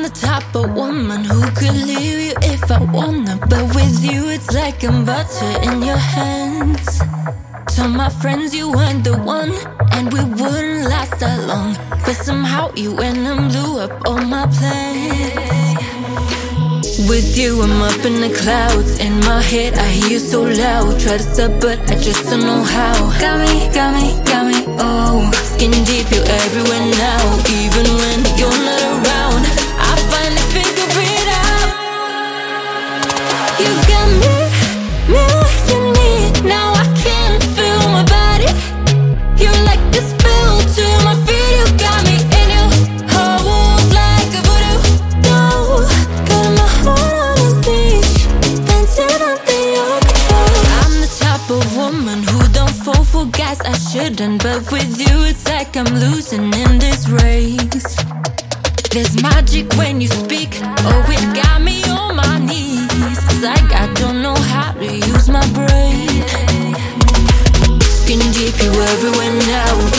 the type of woman who could leave you if I wanna, but with you it's like I'm butter in your hands. Tell my friends you weren't the one, and we wouldn't last that long, but somehow you went and blew up all my plans. With you I'm up in the clouds, in my head I hear you so loud. Try to stop but I just don't know how. Got me, oh. Skin deep, you're everywhere now. Even when you're not around, I finally figure it out. You got me where you need. Now I can feel my body. You're like a spell to my feet. You got me in your hold like a voodoo. No, got my heart on a leash, dancing on the yoga. I'm the type of woman who don't fall for guys I shouldn't, but with you it's like I'm losing in this race. There's magic when you speak, oh it got me on my knees. It's like I don't know how to use my brain. Skin deep, you everywhere now.